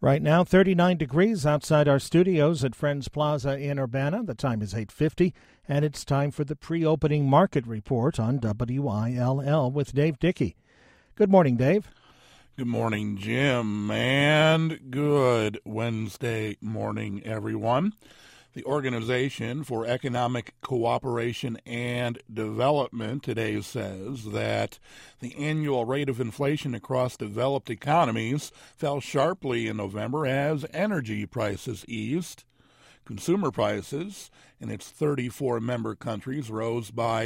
Right now, 39 degrees outside our studios at Friends Plaza in Urbana. The time is 8:50, and it's time for the pre-opening market report on WILL with Dave Dickey. Good morning, Dave. Good morning, Jim, and good Wednesday morning, everyone. The Organization for Economic Cooperation and Development today says that the annual rate of inflation across developed economies fell sharply in November as energy prices eased. Consumer prices in its 34 member countries rose by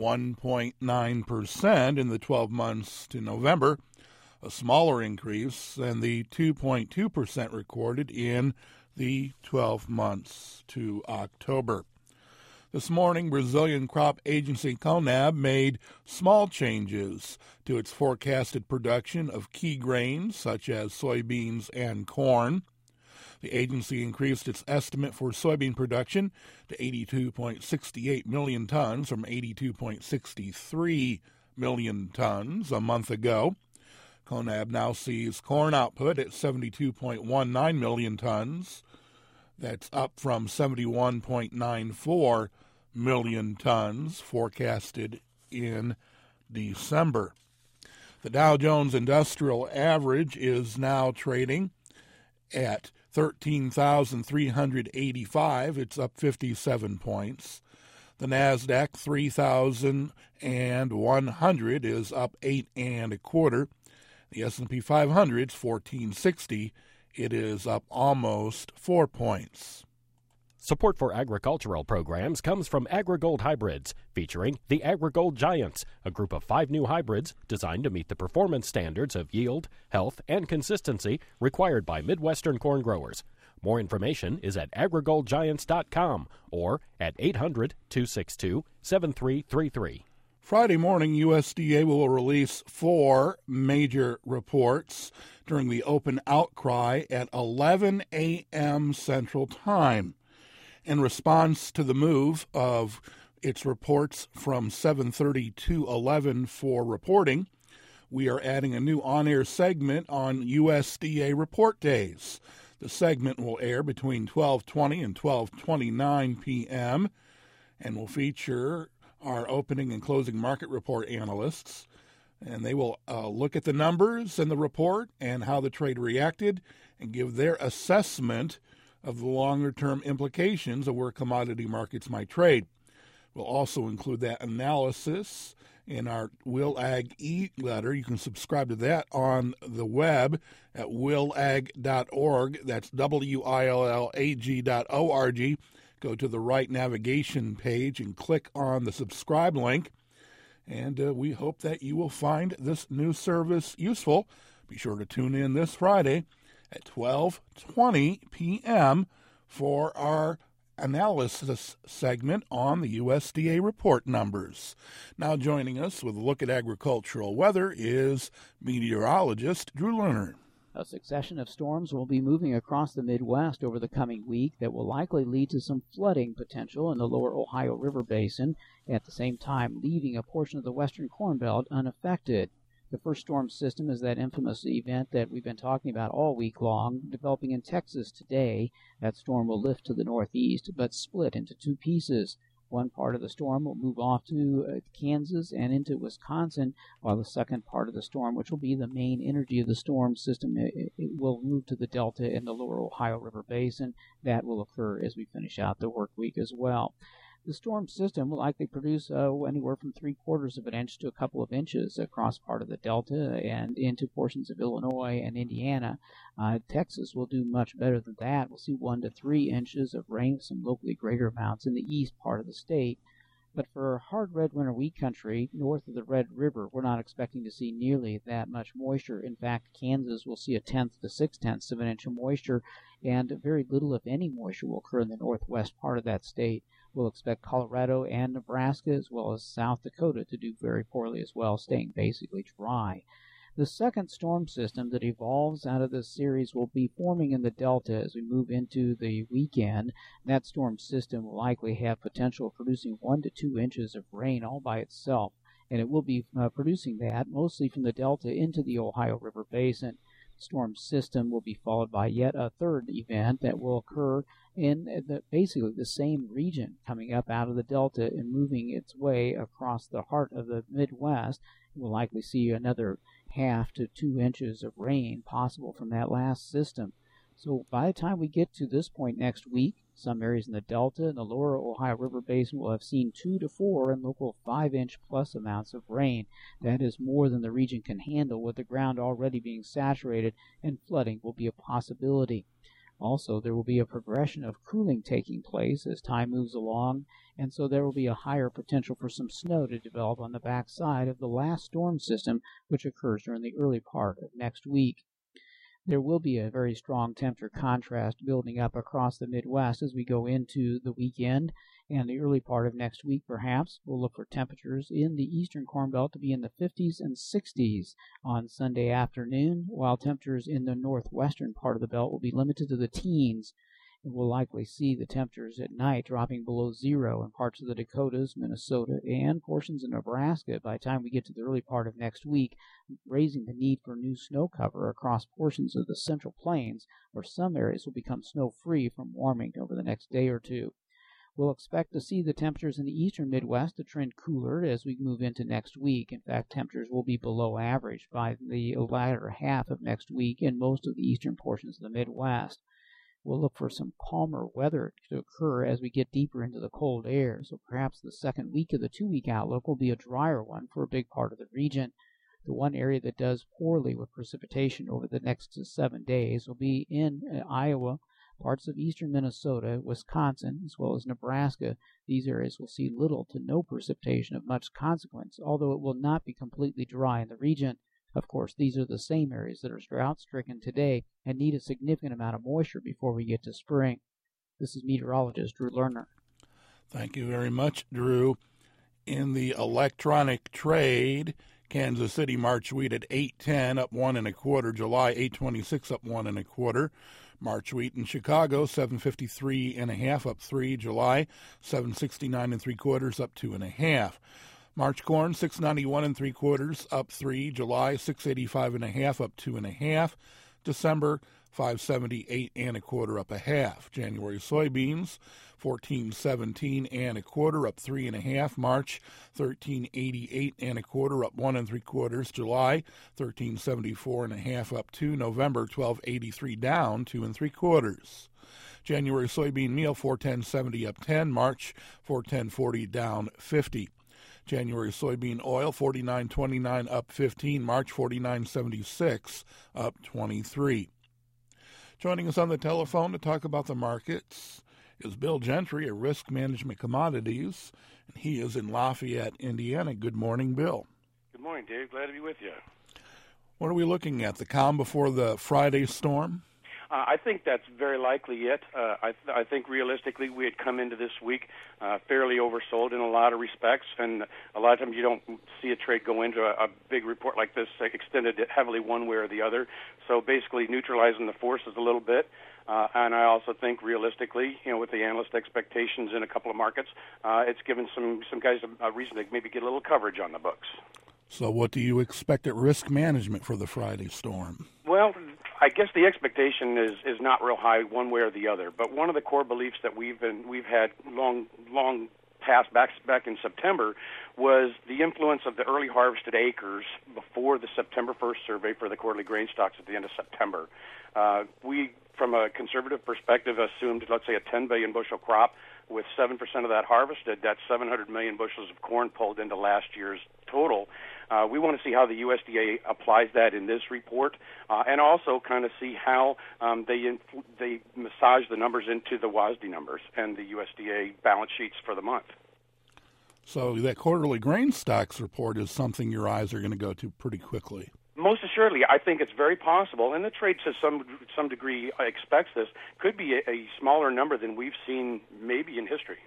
1.9% in the 12 months to November, a smaller increase than the 2.2% recorded in the 12 months to October. This morning, Brazilian crop agency CONAB made small changes to its forecasted production of key grains such as soybeans and corn. The agency increased its estimate for soybean production to 82.68 million tons from 82.63 million tons a month ago. CONAB now sees corn output at 72.19 million tons. That's up from 71.94 million tons forecasted in December. The Dow Jones Industrial Average is now trading at 13,385. It's up 57 points. The NASDAQ 3,100 is up 8 1/4. The S&P 500 is 1460. It is up almost 4 points. Support for agricultural programs comes from AgriGold Hybrids, featuring the AgriGold Giants, a group of 5 new hybrids designed to meet the performance standards of yield, health, and consistency required by Midwestern corn growers. More information is at agrigoldgiants.com or at 800-262-7333. Friday morning, USDA will release 4 major reports during the open outcry at 11 a.m. Central Time. In response to the move of its reports from 7:30 to 11 for reporting, we are adding a new on-air segment on USDA report days. The segment will air between 12:20 and 12:29 p.m. and will feature our opening and closing market report analysts, and they will look at the numbers in the report and how the trade reacted and give their assessment of the longer-term implications of where commodity markets might trade. We'll also include that analysis in our Will Ag e-letter. You can subscribe to that on the web at willag.org. That's WILLAG.org. Go to the right navigation page and click on the subscribe link. And we hope that you will find this new service useful. Be sure to tune in this Friday at 12:20 p.m. for our analysis segment on the USDA report numbers. Now joining us with a look at agricultural weather is meteorologist Drew Lerner. A succession of storms will be moving across the Midwest over the coming week that will likely lead to some flooding potential in the lower Ohio River Basin, at the same time leaving a portion of the western Corn Belt unaffected. The first storm system is that infamous event that we've been talking about all week long, developing in Texas today. That storm will lift to the northeast, but split into 2 pieces. One part of the storm will move off to Kansas and into Wisconsin, while the second part of the storm, which will be the main energy of the storm system, it will move to the delta in the lower Ohio River Basin. That will occur as we finish out the work week as well. The storm system will likely produce anywhere from 3/4 of an inch to a couple of inches across part of the delta and into portions of Illinois and Indiana. Texas will do much better than that. We'll see 1 to 3 inches of rain, some locally greater amounts in the east part of the state. But for hard red winter wheat country north of the Red River, we're not expecting to see nearly that much moisture. In fact, Kansas will see 1/10 to 6/10 of an inch of moisture, and very little, if any, moisture will occur in the northwest part of that state. We'll expect Colorado and Nebraska, as well as South Dakota, to do very poorly as well, staying basically dry. The second storm system that evolves out of this series will be forming in the delta as we move into the weekend. That storm system will likely have potential of producing 1 to 2 inches of rain all by itself, and it will be producing that mostly from the delta into the Ohio River Basin. storm system will be followed by yet a third event that will occur in basically the same region, coming up out of the delta and moving its way across the heart of the Midwest. We'll likely see another 1/2 to 2 inches of rain possible from that last system. So by the time we get to this point next week, some areas in the Delta and the lower Ohio River Basin will have seen 2 to 4 and local 5-inch plus amounts of rain. That is more than the region can handle, with the ground already being saturated, and flooding will be a possibility. Also, there will be a progression of cooling taking place as time moves along, and so there will be a higher potential for some snow to develop on the backside of the last storm system, which occurs during the early part of next week. There will be a very strong temperature contrast building up across the Midwest as we go into the weekend and the early part of next week, perhaps. We'll look for temperatures in the eastern Corn Belt to be in the 50s and 60s on Sunday afternoon, while temperatures in the northwestern part of the belt will be limited to the teens. We'll likely see the temperatures at night dropping below 0 in parts of the Dakotas, Minnesota, and portions of Nebraska by the time we get to the early part of next week, raising the need for new snow cover across portions of the Central Plains, where some areas will become snow-free from warming over the next day or two. We'll expect to see the temperatures in the eastern Midwest to trend cooler as we move into next week. In fact, temperatures will be below average by the latter half of next week in most of the eastern portions of the Midwest. We'll look for some calmer weather to occur as we get deeper into the cold air, so perhaps the second week of the 2-week outlook will be a drier one for a big part of the region. The one area that does poorly with precipitation over the next 7 days will be in Iowa, parts of eastern Minnesota, Wisconsin, as well as Nebraska. These areas will see little to no precipitation of much consequence, although it will not be completely dry in the region. Of course, these are the same areas that are drought-stricken today and need a significant amount of moisture before we get to spring. This is meteorologist Drew Lerner. Thank you very much, Drew. In the electronic trade, Kansas City March wheat at 8.10 up 1 1/4. July 8.26 up 1 1/4. March wheat in Chicago 7.53 1/2 up 3. July 7.69 3/4 up 2 1/2. March corn 6.91 3/4 up 3. July 6.85 1/2 up 2 1/2. December 5.78 1/4 up 1/2. January soybeans 14.17 1/4 up 3 1/2. March 13.88 1/4 up 1 3/4. July 13.74 1/2 up 2. November 12.83 down 2 3/4. January soybean meal 4.1070 up 10. March 4.1040 down 50. January soybean oil 49.29 up 15. March 49.76 up 23. Joining us on the telephone to talk about the markets is Bill Gentry of Risk Management Commodities, and he is in Lafayette, Indiana. Good morning, Bill. Good morning, Dave. Glad to be with you. What are we looking at, the calm before the Friday storm? I think that's very likely yet. I think realistically we had come into this week fairly oversold in a lot of respects, and a lot of times you don't see a trade go into a big report like this extended heavily one way or the other. So basically neutralizing the forces a little bit. And I also think realistically, with the analyst expectations in a couple of markets, it's given some guys a reason to maybe get a little coverage on the books. So what do you expect at Risk Management for the Friday storm? Well, I guess the expectation is not real high one way or the other. But one of the core beliefs that we've had long past back in September was the influence of the early harvested acres before the September 1st survey for the quarterly grain stocks at the end of September. We, from a conservative perspective, assumed, let's say, a 10 billion bushel crop with 7% of that harvested. That's 700 million bushels of corn pulled into last year's total. We want to see how the USDA applies that in this report, and also kind of see how they massage the numbers into the WASDE numbers and the USDA balance sheets for the month. So that quarterly grain stocks report is something your eyes are going to go to pretty quickly. Most assuredly, I think it's very possible, and the trade to some degree expects this, could be a smaller number than we've seen maybe in history.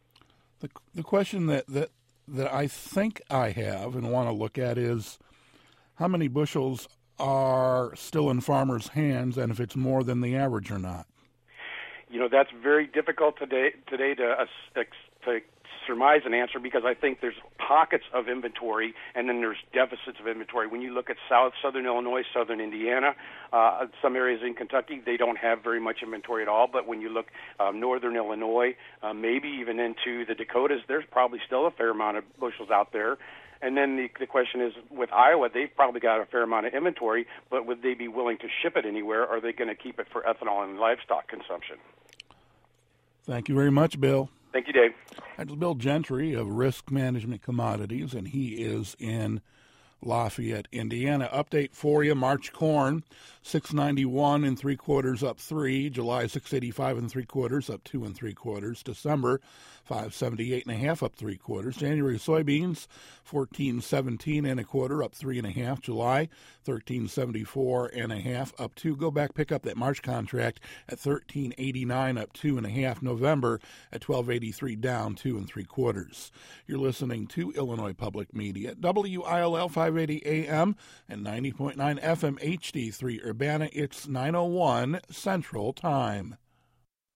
The question that I think I have and want to look at is how many bushels are still in farmers' hands, and if it's more than the average or not. That's very difficult today to to surmise an answer, because I think there's pockets of inventory and then there's deficits of inventory. When you look at southern Illinois, southern Indiana, some areas in Kentucky, they don't have very much inventory at all. But when you look northern Illinois, maybe even into the Dakotas, there's probably still a fair amount of bushels out there. And then the question is, with Iowa, they've probably got a fair amount of inventory, but would they be willing to ship it anywhere? Or are they going to keep it for ethanol and livestock consumption? Thank you very much, Bill. Thank you, Dave. That's Bill Gentry of Risk Management Commodities, and he is in Lafayette, Indiana. Update for you: March corn, 691 3/4 up 3. July 685 3/4 up 2 3/4. December 578.5 up 3/4. January soybeans 1417 1/4 up 3 1/2. July 1374 1/2 up 2. Go back, pick up that March contract at 1389 up 2 1/2. November at 1283 down 2 3/4. You're listening to Illinois Public Media, WILL 580 AM and 90.9 FM HD3 Urbana. It's 9:01 Central Time.